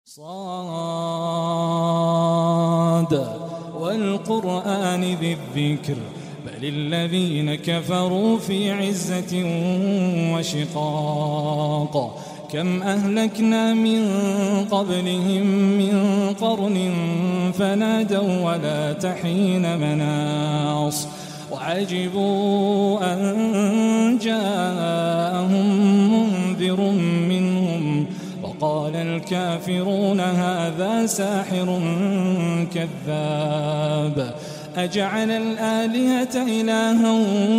صاد والقرآن ذي الذكر بل الذين كفروا في عزة وشقاق كم أهلكنا من قبلهم من قرن فنادوا ولا تحين مناص وعجبوا أن جاءهم منذر منهم وقال الكافرون هذا ساحر كذاب أجعل الآلهة إلها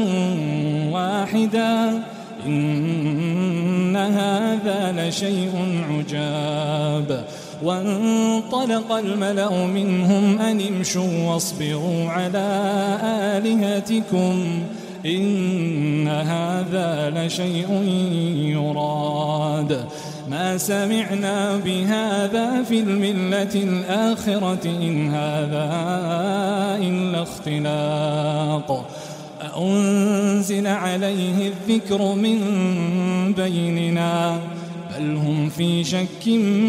واحدا إن هذا لشيء عجاب وانطلق الملأ منهم أن امشوا واصبروا على آلهتكم إن هذا لشيء يراد ما سمعنا بهذا في الملة الآخرة إن هذا إلا اختلاق أأنزل عليه الذكر من بيننا بل هم في شك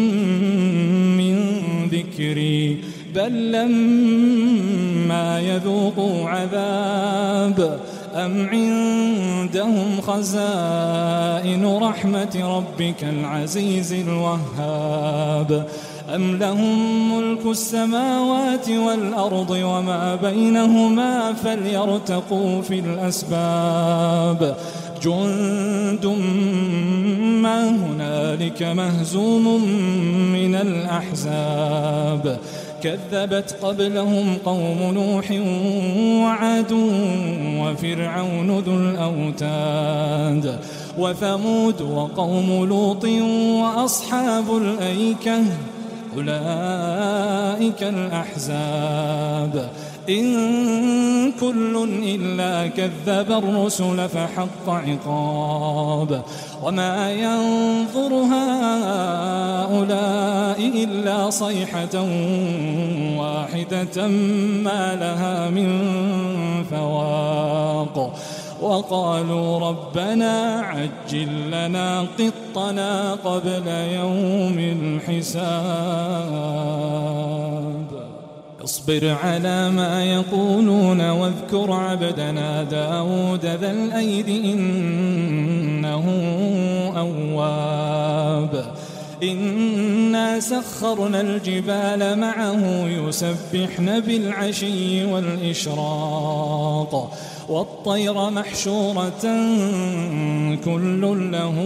من ذكري بل لما يذوقوا عذاب أم عندهم خزائن رحمة ربك العزيز الوهاب أم لهم ملك السماوات والأرض وما بينهما فليرتقوا في الأسباب جند ما هنالك مهزوم من الأحزاب كذبت قبلهم قوم نوح وعاد وفرعون ذو الأوتاد وثمود وقوم لوط وأصحاب الأيكة أولئك الأحزاب إن كل إلا كذب الرسل فحق عقاب وما ينظر هؤلاء إلا صيحة واحدة ما لها من فواق وقالوا ربنا عجل لنا قطنا قبل يوم الحساب اصبر على ما يقولون واذكر عبدنا داود ذا الأيد إنه أواب إنا سخرنا الجبال معه يسبحن بالعشي والإشراق والطير محشورة كل له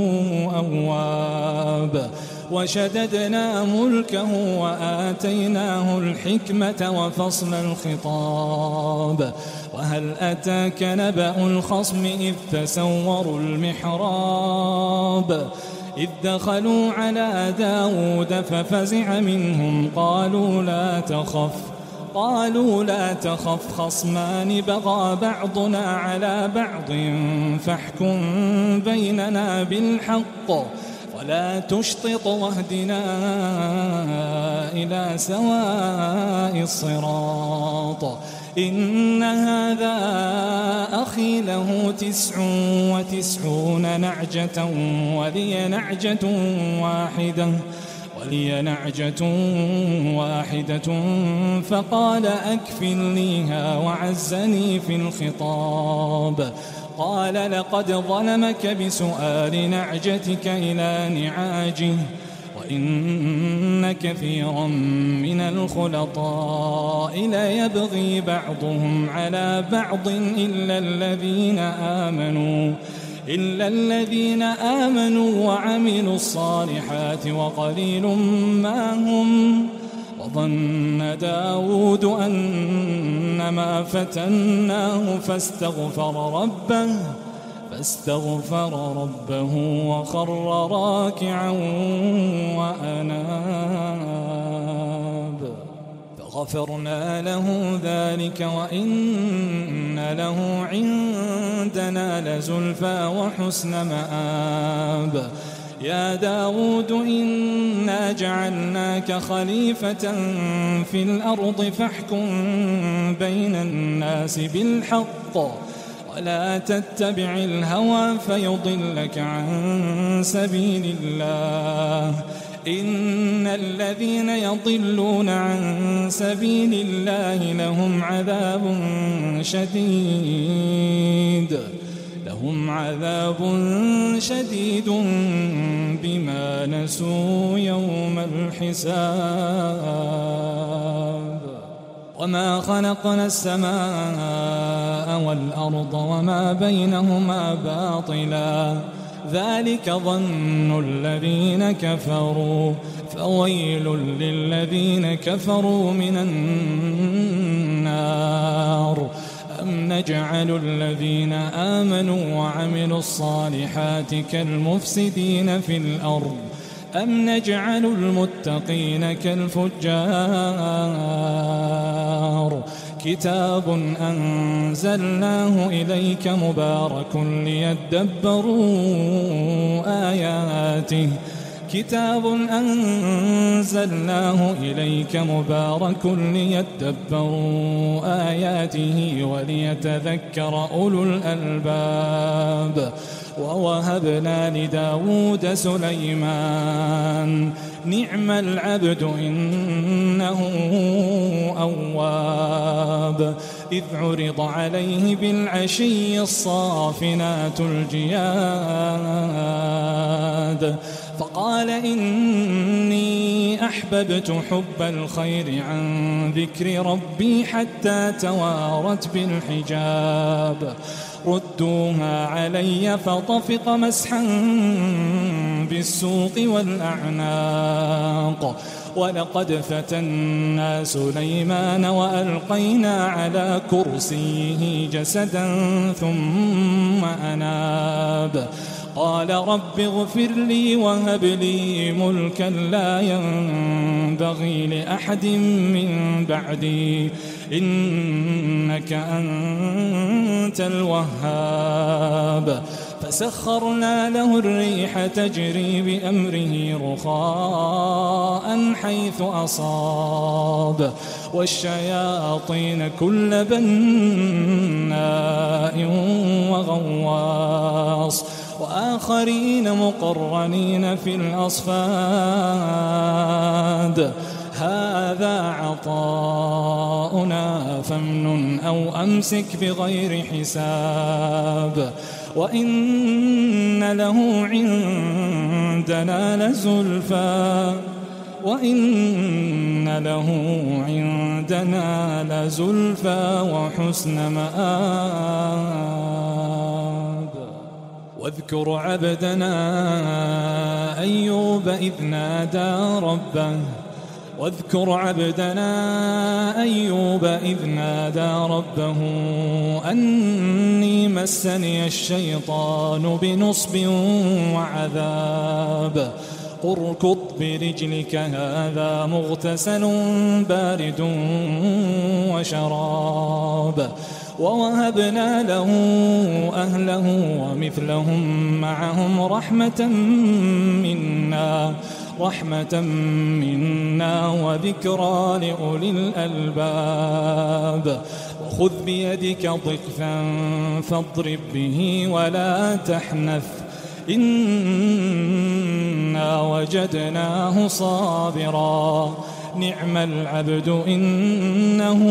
أواب وشددنا ملكه وآتيناه الحكمة وفصل الخطاب وهل أتاك نبأ الخصم إذ تسوروا المحراب إذ دخلوا على داود ففزع منهم قالوا لا تخف خصمان بغى بعضنا على بعض فاحكم بيننا بالحق ولا تشطط واهدنا إلى سواء الصراط إن هذا أخي له 99 نعجة ولي نعجة واحدة فقال أكفلنيها وعزني في الخطاب قال لقد ظلمك بسؤال نعجتك إلى نعاجه وإن كثيرا من الخلطاء ليبغي بعضهم على بعض إلا الذين آمنوا وعملوا الصالحات وقليل ما هم وظن داود أنما فتناه فاستغفر ربه وخر راكعا وأناب فغفرنا له ذلك وإن له عندنا لزلفى وحسن مآب يا داود إنا جعلناك خليفة في الأرض فاحكم بين الناس بالحق ولا تتبع الهوى فيضلك عن سبيل الله إن الذين يضلون عن سبيل الله لهم عذاب شديد بما نسوا يوم الحساب. وما خلقنا السماء والأرض وما بينهما باطلا ذلك ظن الذين كفروا فويل للذين كفروا من النار. أم نجعل الذين آمنوا وعملوا الصالحات كالمفسدين في الأرض أم نجعل المتقين كالفجار. كتاب أنزلناه إليك مبارك ليدبروا آياته وليتذكر أولو الألباب. ووهبنا لداود سليمان نعم العبد إنه أواب. إذ عرض عليه بالعشي الصافنات الجياد فقال إني أحببت حب الخير عن ذكر ربي حتى توارت بالحجاب. ردوها علي فطفق مسحا بالسوق والأعناق. ولقد فتنا سليمان وألقينا على كرسيه جسدا ثم أناب. قال رب اغفر لي وهب لي ملكا لا ينبغي لأحد من بعدي إنك أنت الوهاب. فسخرنا له الريح تجري بأمره رخاء حيث أصاب والشياطين كل بناء وغواص وآخرين مقرنين في الأصفاد. هذا عطاؤنا فامنن أو أمسك بغير حساب. وإن له عندنا لزلفى وحسن مآب. واذكر عبدنا أيوب إذ نادى ربه أني مسني الشيطان بنصب وعذاب. اركض برجلك هذا مغتسل بارد وشراب. ووهبنا له أهله ومثلهم معهم رحمة منا وذكرى لأولي الألباب. وخذ بيدك ضغثا فاضرب به ولا تحنث إنا وجدناه صابرا نعم العبد إنه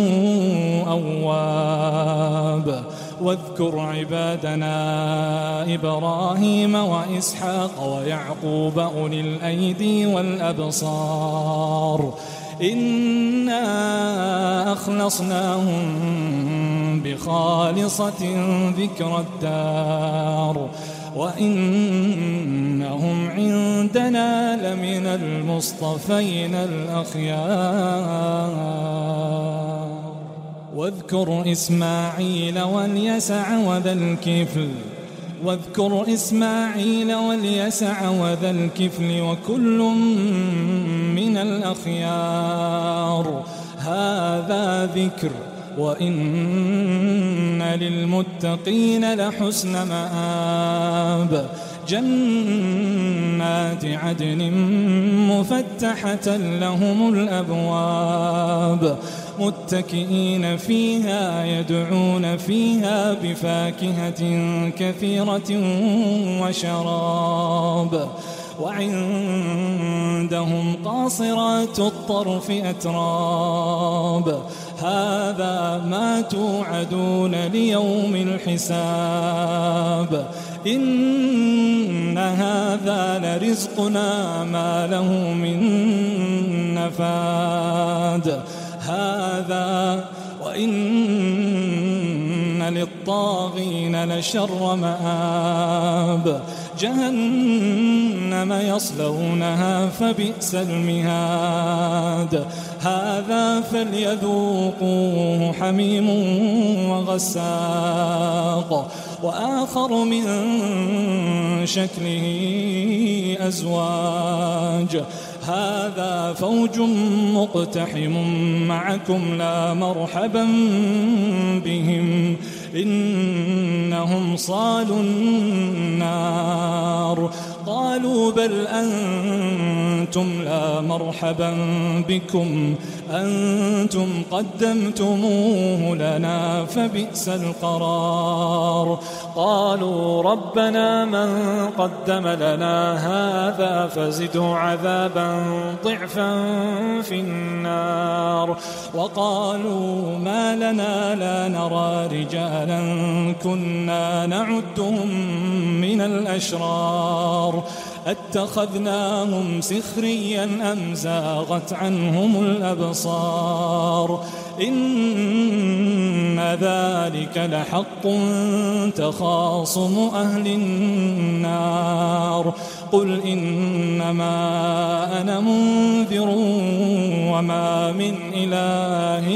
أواب. واذكر عبادنا إبراهيم وإسحاق ويعقوب أولي الأيدي والأبصار إنا أخلصناهم بخالصة ذكر الدار وإنهم عندنا لمن المصطفين الأخيار. واذكر إسماعيل واليسع وذا الكفل وكل من الأخيار. هذا ذكر وإن للمتقين لحسن مآب. جنات عدن مفتحة لهم الأبواب متكئين فيها يدعون فيها بفاكهة كثيرة وعندهم قاصرات الطرف أتراب هذا ما توعدون ليوم الحساب إن هذا لرزقنا ما له من نفاد هذا وإن للطاغين لشر مآب جهنم يصلونها فبئس المهاد هذا فليذوقوه حميم وغساق وآخر من شكله أزواج هذا فوج مقتحم معكم لا مرحبا بهم إنهم صالوا النار قالوا بل أنتم لا مرحبا بكم أنتم قدمتموه لنا فبئس القرار قالوا ربنا من قدم لنا هذا فزده عذابا ضعفا في النار وقالوا ما لنا لا نرى رجالا كنا نعدهم من الأشرار اتخذناهم سخريا أم زاغت عنهم الأبصار إن ذلك لحق تخاصم أهل النار قل إنما أنا منذر وما من إله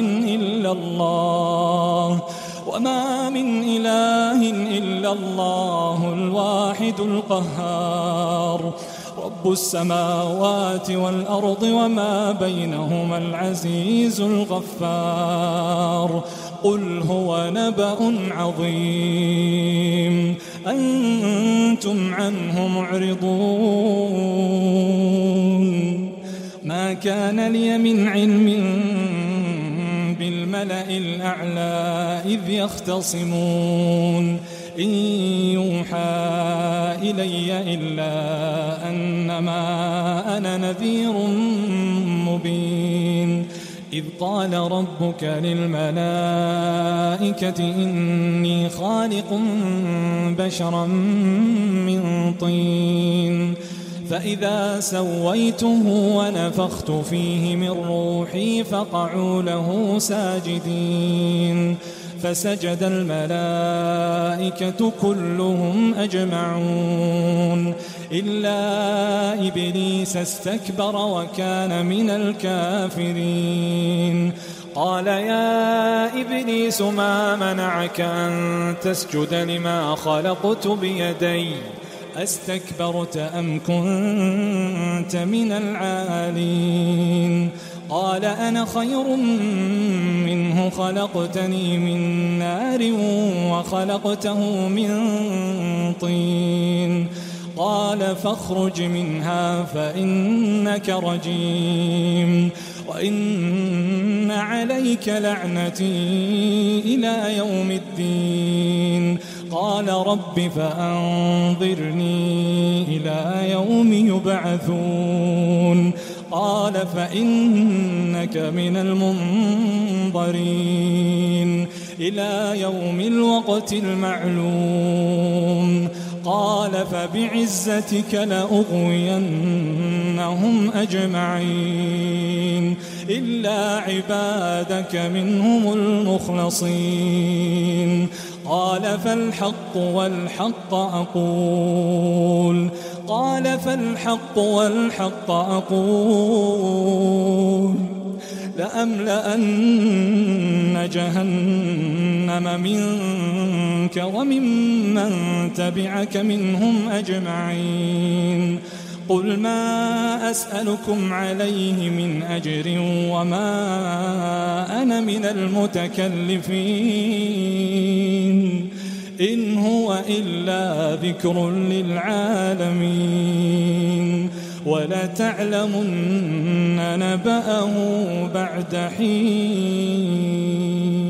إلا الله الواحد القهار رب السماوات والأرض وما بينهما العزيز الغفار قل هو نبأ عظيم أنتم عنه معرضون ما كان لي من علم بالملأ الأعلى إذ يختصمون إن يوحى إلي إلا أنما أنا نذير مبين إذ قال ربك للملائكة إني خالق بشرا من طين فإذا سويته ونفخت فيه من روحي فقعوا له ساجدين فسجد الملائكة كلهم أجمعون إلا إبليس استكبر وكان من الكافرين قال يا إبليس ما منعك أن تسجد لما خلقت بيدي أستكبرت أم كنت من العالين قال أنا خير منه خلقتني من نار وخلقته من طين قال فاخرج منها فإنك رجيم وإن عليك لعنتي إلى يوم الدين قال رب فأنظرني إلى يوم يبعثون قال فإنك من المنظرين إلى يوم الوقت المعلوم قال فبعزتك لأغوينهم أجمعين إلا عبادك منهم المخلصين قال فالحق والحق أقول لأملأن جهنم منك وممن تبعك منهم أجمعين قل ما أسألكم عليه من أجر وما أنا من المتكلفين إن هو إلا ذكر للعالمين ولتعلمن نبأه بعد حين